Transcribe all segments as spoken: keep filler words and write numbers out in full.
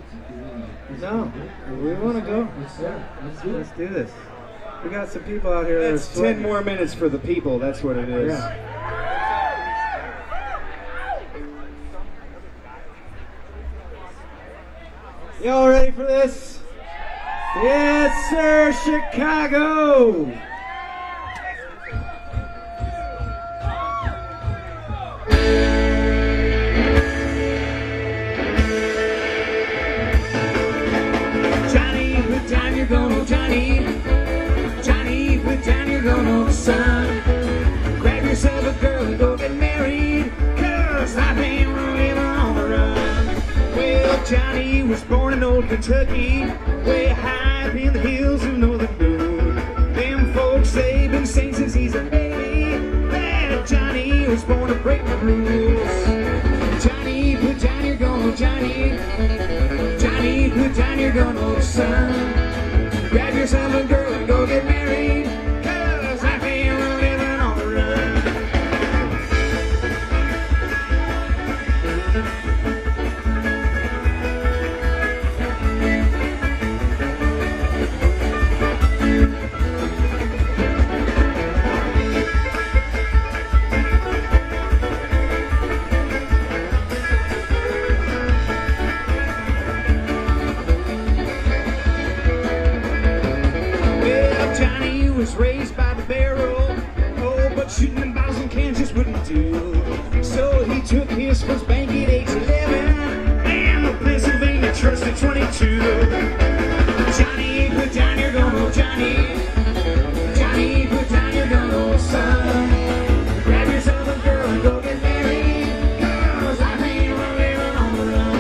No, we want to go. Yeah, let's do it. Let's do this. We got some people out here that are It's sweating. ten more minutes for the people. That's what it is. Yeah. Y'all ready for this? Yes, sir, Chicago! Johnny, put down your gun, oh Johnny. Johnny, put down your gun, oh son. Grab yourself a girl and go get married, 'cause life ain't living on the run. Well, Johnny was born in old Kentucky, way high up in the hills of northern Boone. Them folks say been saying since he's a baby that Johnny was born to break the rules. Johnny, put down your gun, oh Johnny. Johnny, put down your gun, oh son. Grab yourself a girl and go get married, 'cause life ain't living on the run. Well, Johnny was raised by the barrel, oh, but shooting them bottles and cans just wouldn't do. So he took his first bank at age eleven, and the Pennsylvania Trust at twenty-two. Johnny, put down your gun, oh Johnny. Johnny, put down your gun, oh son. Grab yourself a girl and go get married, 'cause life ain't living on the run.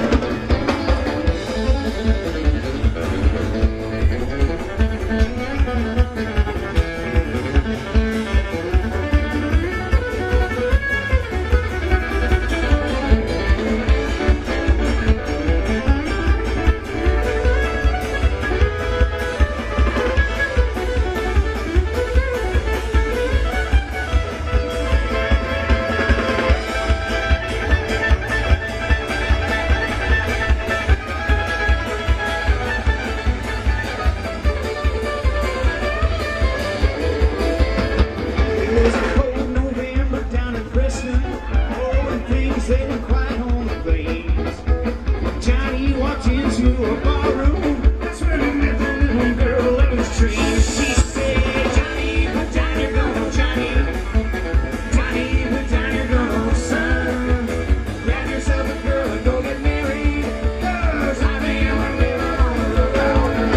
It was a cold November down in Preston. Oh, and things they were quiet on the plains. Johnny walked into a barroom, swimming with a little girl in his dreams. She said, Johnny, put down your gun, oh Johnny. Johnny, put down your gun, oh son. Grab yourself a girl and go get married, 'cause life ain't living on the road.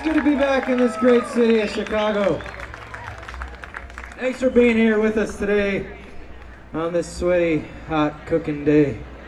good to be back in this great city of Chicago. Thanks for being here with us today on this sweaty, hot, cooking day.